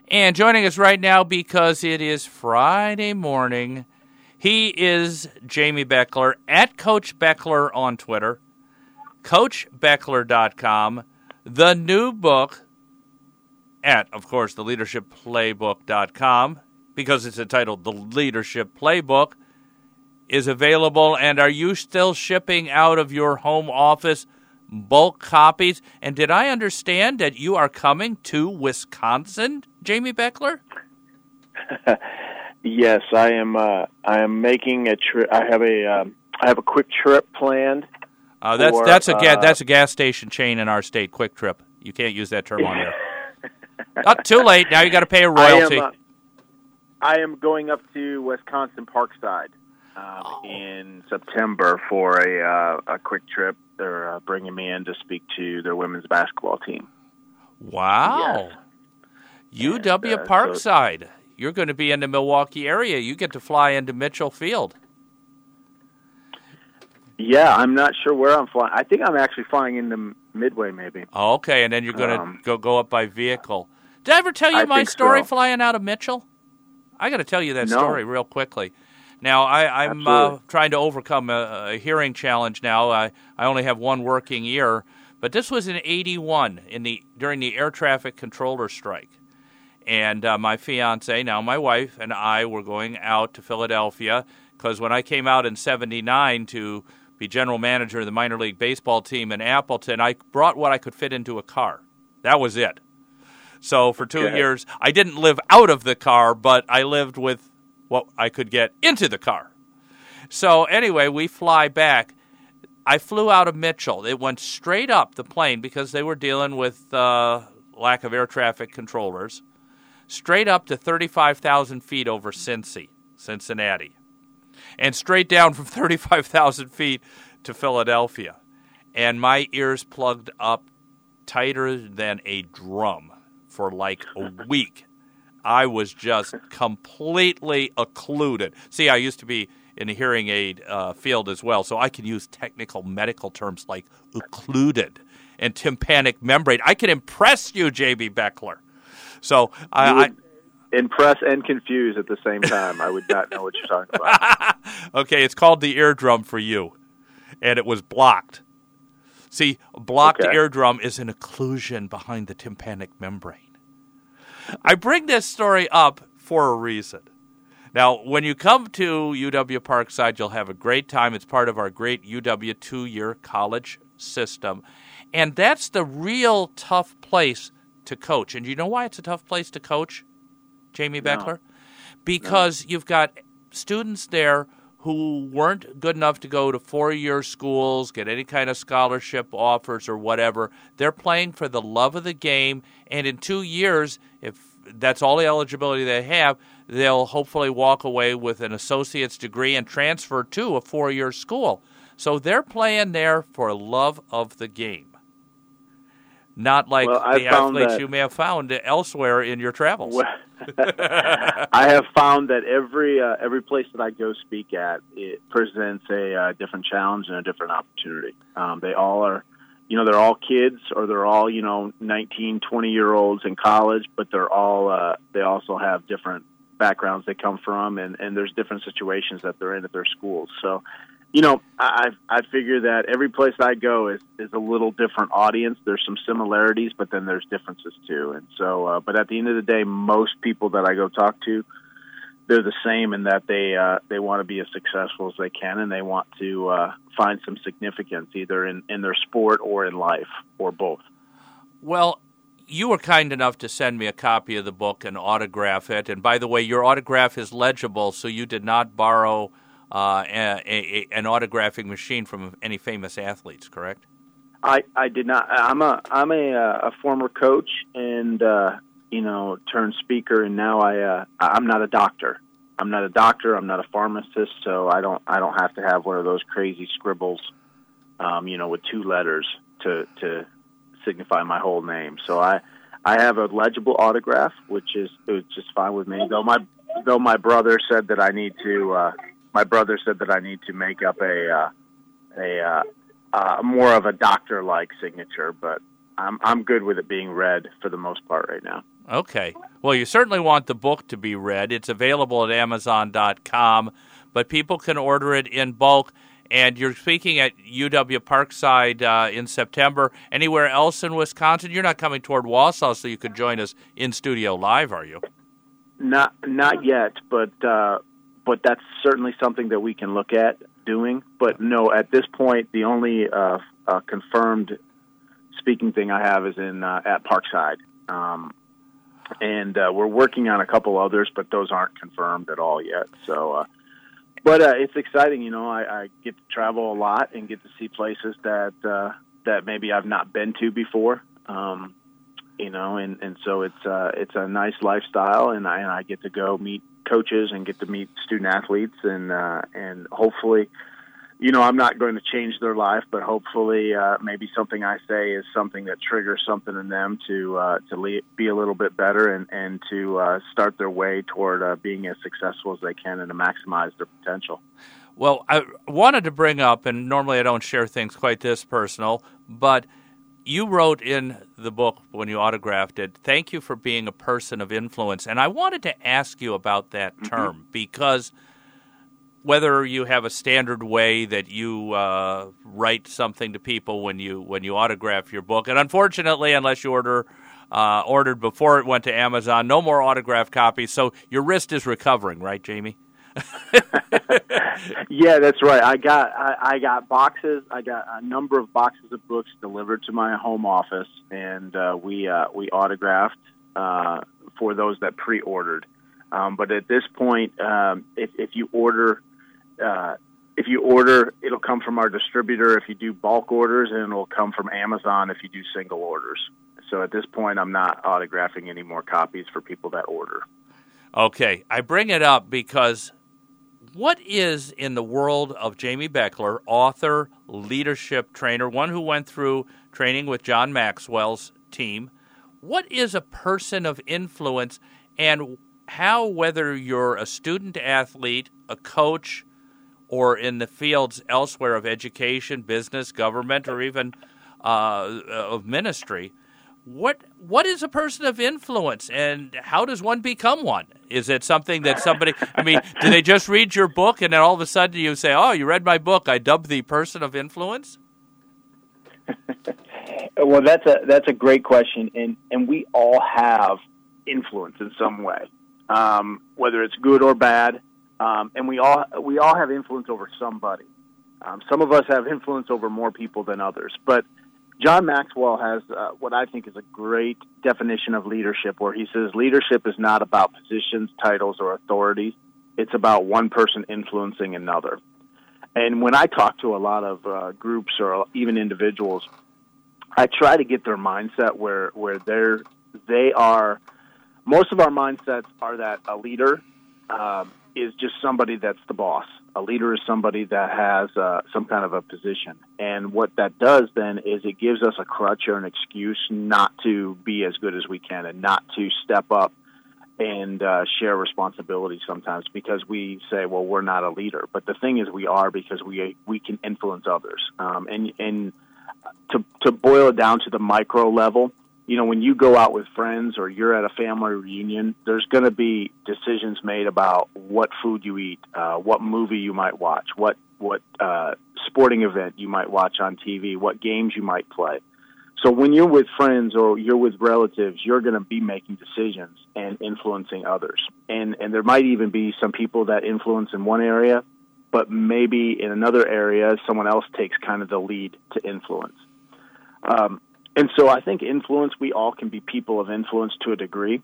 And joining us right now because it is Friday morning, he is Jamie Beckler at Coach Beckler on Twitter, CoachBeckler.com, the new book at, of course, theleadershipplaybook.com, because it's entitled The Leadership Playbook, is available. And are you still shipping out of your home office bulk copies? And did I understand that you are coming to Wisconsin, Jamie Beckler? Yes, I am. I am making a trip. I have a quick trip planned. That's a gas station chain in our state. Quick Trip. You can't use that term on here. Too late. Now you got to pay a royalty. I am going up to Wisconsin Parkside in September for a quick trip. They're bringing me in to speak to their women's basketball team. Wow. Yes. UW Parkside. So, you're going to be in the Milwaukee area. You get to fly into Mitchell Field. Yeah, I'm not sure where I'm flying. I think I'm actually flying into Midway, maybe. Oh, okay, and then you're going to go up by vehicle. Did I ever tell you my story flying out of Mitchell? I got to tell you that story real quickly. Now, I'm trying to overcome a hearing challenge now. I only have one working ear, but this was in '81 during the air traffic controller strike. And my fiance, now my wife, and I were going out to Philadelphia because when I came out in '79 to be general manager of the minor league baseball team in Appleton, I brought what I could fit into a car. That was it. So for 2 years, I didn't live out of the car, but I lived with what I could get into the car. So anyway, we fly back. I flew out of Mitchell. It went straight up, the plane, because they were dealing with lack of air traffic controllers, straight up to 35,000 feet over Cincinnati, and straight down from 35,000 feet to Philadelphia. And my ears plugged up tighter than a drum for like a week. I was just completely occluded. See, I used to be in the hearing aid field as well, so I can use technical medical terms like occluded and tympanic membrane. I can impress you, J.B. Beckler. So I impress and confuse at the same time. I would not know what you're talking about. Okay, it's called the eardrum for you, and it was blocked. See, blocked eardrum is an occlusion behind the tympanic membrane. I bring this story up for a reason. Now, when you come to UW Parkside, you'll have a great time. It's part of our great UW 2-year college system. And that's the real tough place to coach. And you know why it's a tough place to coach, Jamie Beckler? Because you've got students there who weren't good enough to go to 4-year schools, get any kind of scholarship offers or whatever. They're playing for the love of the game, and in 2 years, if that's all the eligibility they have, they'll hopefully walk away with an associate's degree and transfer to a 4-year school. So they're playing there for love of the game, not like the athletes you may have found elsewhere in your travels. Well, I have found that every place that I go speak at, it presents a different challenge and a different opportunity. They all are, they're all kids, or they're all 19, 20-year-olds in college, but they're all they also have different backgrounds they come from, and there's different situations that they're in at their schools. So, I figure that every place I go is a little different audience. There's some similarities, but then there's differences too. And so, but at the end of the day, most people that I go talk to, they're the same in that they want to be as successful as they can, and they want to find some significance either in their sport or in life, or both. Well, you were kind enough to send me a copy of the book and autograph it. And by the way, your autograph is legible, so you did not borrow an autographing machine from any famous athletes, correct? I did not. I'm a former coach and turned speaker, and now I'm not a doctor. I'm not a pharmacist, so I don't have to have one of those crazy scribbles, with 2 letters to signify my whole name. So I have a legible autograph, which is just fine with me. Though my brother said that I need to. My brother said that I need to make up a more of a doctor-like signature, but I'm good with it being read for the most part right now. Okay. Well, you certainly want the book to be read. It's available at Amazon.com, but people can order it in bulk. And you're speaking at UW Parkside in September. Anywhere else in Wisconsin? You're not coming toward Wausau, so you could join us in studio live, are you? Not yet, but that's certainly something that we can look at doing. But no, at this point, the only confirmed speaking thing I have is at Parkside, and we're working on a couple others, but those aren't confirmed at all yet. So. But it's exciting, I get to travel a lot and get to see places that maybe I've not been to before, and so it's a nice lifestyle, and I get to go meet coaches and get to meet student athletes, and hopefully, I'm not going to change their life, but hopefully maybe something I say is something that triggers something in them to be a little bit better and to start their way toward being as successful as they can and to maximize their potential. Well, I wanted to bring up, and normally I don't share things quite this personal, but you wrote in the book when you autographed it, "Thank you for being a person of influence." And I wanted to ask you about that term because whether you have a standard way that you write something to people when you autograph your book, and unfortunately, unless you ordered before it went to Amazon, no more autographed copies. So your wrist is recovering, right, Jamie? Yeah, that's right. I got boxes. I got a number of boxes of books delivered to my home office, and we autographed for those that pre-ordered. But at this point, if you order, it'll come from our distributor if you do bulk orders, and it'll come from Amazon if you do single orders. So at this point, I'm not autographing any more copies for people that order. Okay. I bring it up because what is, in the world of Jamie Beckler, author, leadership trainer, one who went through training with John Maxwell's team, what is a person of influence, and how, whether you're a student athlete, a coach, or in the fields elsewhere of education, business, government, or even of ministry, what is a person of influence, and how does one become one? Is it something that somebody, do they just read your book and then all of a sudden you say, "Oh, you read my book, I dubbed the person of influence"? Well, that's a great question, and we all have influence in some way, whether it's good or bad, and we all have influence over somebody. Some of us have influence over more people than others, but John Maxwell has what I think is a great definition of leadership, where he says leadership is not about positions, titles, or authority. It's about one person influencing another. And when I talk to a lot of groups or even individuals, I try to get their mindset where they are. Most of our mindsets are that a leader is just somebody that's the boss. A leader is somebody that has some kind of a position. And what that does then is it gives us a crutch or an excuse not to be as good as we can and not to step up and share responsibility sometimes, because we say, well, we're not a leader. But the thing is, we are, because we can influence others. And to boil it down to the micro level, when you go out with friends or you're at a family reunion, there's going to be decisions made about what food you eat, what movie you might watch, what sporting event you might watch on TV, what games you might play. So when you're with friends or you're with relatives, you're going to be making decisions and influencing others. And there might even be some people that influence in one area, but maybe in another area, someone else takes kind of the lead to influence. And so I think influence, we all can be people of influence to a degree,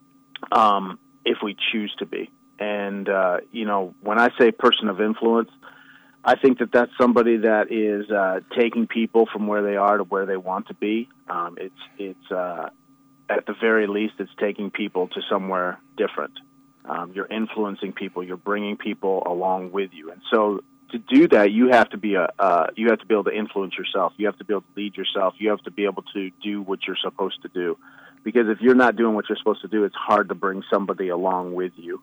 if we choose to be. And, when I say person of influence, I think that that's somebody that is taking people from where they are to where they want to be. It's at the very least, it's taking people to somewhere different. You're influencing people. You're bringing people along with you. And so to do that, you have to be you have to be able to influence yourself. You have to be able to lead yourself. You have to be able to do what you're supposed to do. Because if you're not doing what you're supposed to do, it's hard to bring somebody along with you.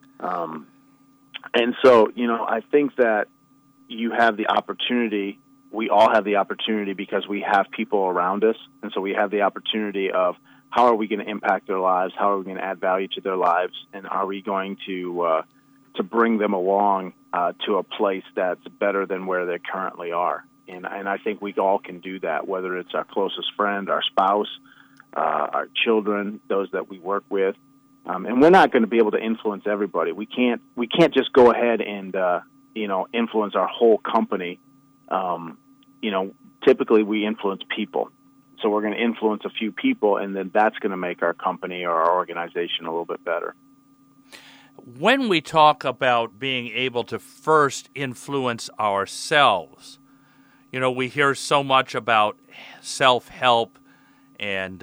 And so, I think that you have the opportunity, we all have the opportunity, because we have people around us, and so we have the opportunity of how are we going to impact their lives? How are we going to add value to their lives? And are we going to bring them along to a place that's better than where they currently are? And I think we all can do that, whether it's our closest friend, our spouse, our children, those that we work with. And we're not going to be able to influence everybody. We can't just go ahead and influence our whole company. Typically we influence people. So we're going to influence a few people, and then that's going to make our company or our organization a little bit better. When we talk about being able to first influence ourselves, we hear so much about self-help, and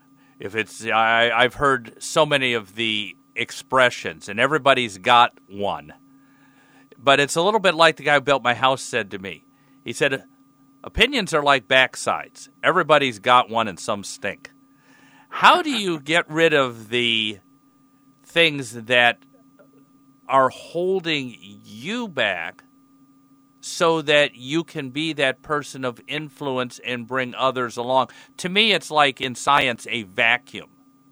I've heard so many of the expressions, and everybody's got one. But it's a little bit like the guy who built my house said to me. He said, opinions are like backsides. Everybody's got one and some stink. How do you get rid of the things that are holding you back so that you can be that person of influence and bring others along? To me, it's like in science, a vacuum.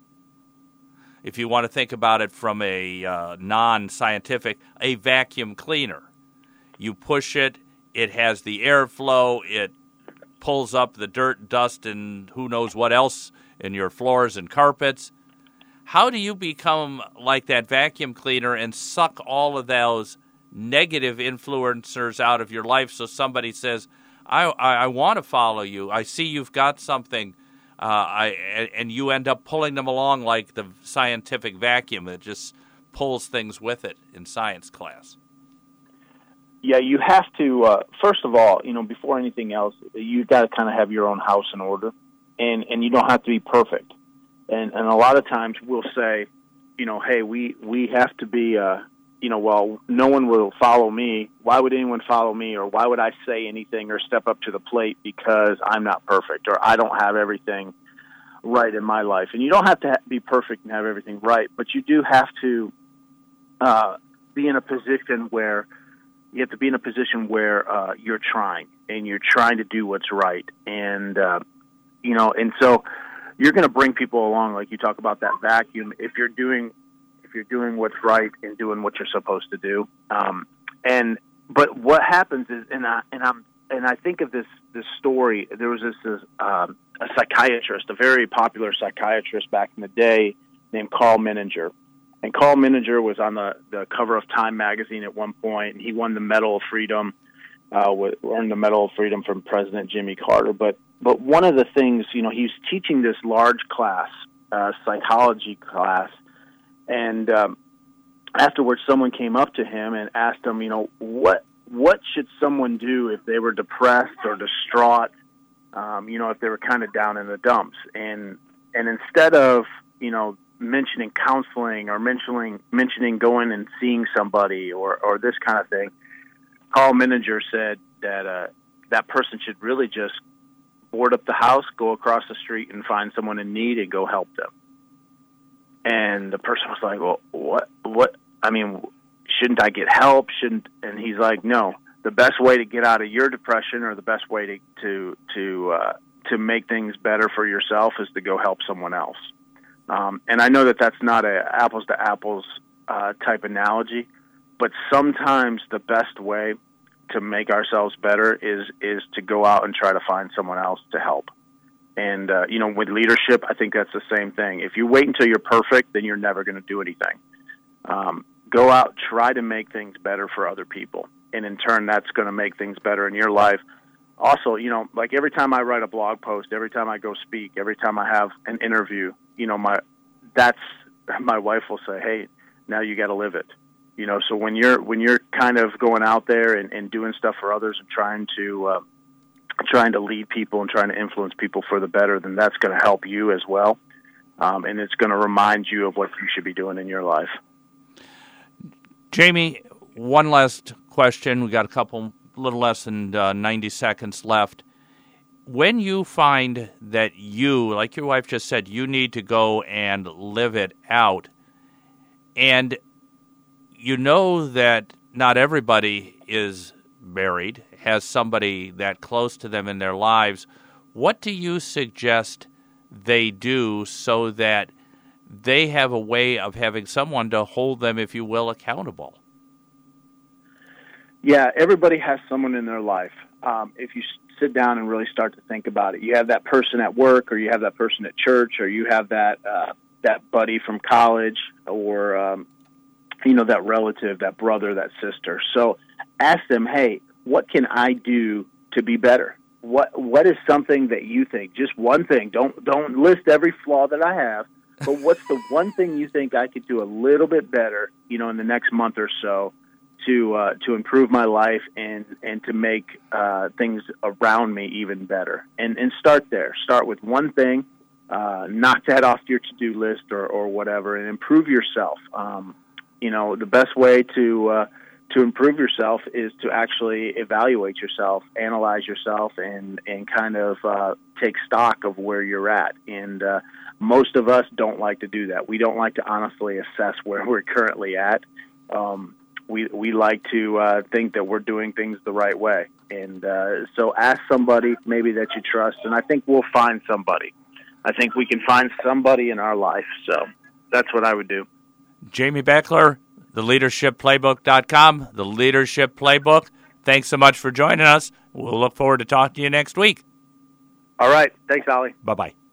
If you want to think about it from a non-scientific, a vacuum cleaner. You push it, it has the airflow, it pulls up the dirt, dust, and who knows what else in your floors and carpets. How do you become like that vacuum cleaner and suck all of those negative influencers out of your life so somebody says, I want to follow you. I see you've got something, and you end up pulling them along like the scientific vacuum that just pulls things with it in science class. Yeah, you have to, first of all, before anything else, you've got to kind of have your own house in order, and you don't have to be perfect. And a lot of times we'll say, hey, we have to be, well, no one will follow me. Why would anyone follow me? Or why would I say anything or step up to the plate because I'm not perfect or I don't have everything right in my life? And you don't have to be perfect and have everything right, but you do have to be in a position where you're trying and you're trying to do what's right. And, and so you're going to bring people along, like you talk about that vacuum, if you're doing what's right and doing what you're supposed to do. But what happens is, and I think of this story. There was a psychiatrist, a very popular psychiatrist back in the day, named Carl Menninger. And Carl Menninger was on the cover of Time magazine at one point, and he won the Medal of Freedom, earned the Medal of Freedom from President Jimmy Carter. But one of the things, he was teaching this large class, psychology class, and afterwards someone came up to him and asked him, what should someone do if they were depressed or distraught, if they were kind of down in the dumps? And instead of, mentioning counseling or mentioning going and seeing somebody or this kind of thing, Carl Menninger said that that person should really just board up the house, go across the street and find someone in need and go help them. And the person was like, well, what? I mean, shouldn't I get help? And he's like, no, the best way to get out of your depression or the best way to make things better for yourself is to go help someone else. And I know that that's not a apples to apples type analogy, but sometimes the best way to make ourselves better is to go out and try to find someone else to help. And, with leadership, I think that's the same thing. If you wait until you're perfect, then you're never going to do anything. Go out, try to make things better for other people. And in turn, that's going to make things better in your life. Also, like every time I write a blog post, every time I go speak, every time I have an interview, my wife will say, hey, now you got to live it. So when you're kind of going out there and doing stuff for others and trying to lead people and trying to influence people for the better, then that's going to help you as well. And it's going to remind you of what you should be doing in your life. Jamie, one last question. We got a little less than 90 seconds left. When you find that you, like your wife just said, you need to go and live it out, and you know that not everybody is married, has somebody that close to them in their lives, what do you suggest they do so that they have a way of having someone to hold them, if you will, accountable? Yeah, everybody has someone in their life. If you sit down and really start to think about it, you have that person at work, or you have that person at church, or you have that buddy from college, or that relative, that brother, that sister. So ask them, hey, what can I do to be better? What is something that you think? Just one thing. Don't list every flaw that I have, but what's the one thing you think I could do a little bit better, in the next month or so, to improve my life and to make things around me even better? And start there. Start with one thing, knock that off your to-do list or whatever, and improve yourself. The best way to improve yourself is to actually evaluate yourself, analyze yourself, and kind of take stock of where you're at. And most of us don't like to do that. We don't like to honestly assess where we're currently at. We like to think that we're doing things the right way. And so ask somebody maybe that you trust, and I think we'll find somebody. I think we can find somebody in our life. So that's what I would do. Jamie Beckler, theleadershipplaybook.com, The Leadership Playbook. Thanks so much for joining us. We'll look forward to talking to you next week. All right. Thanks, Ollie. Bye-bye.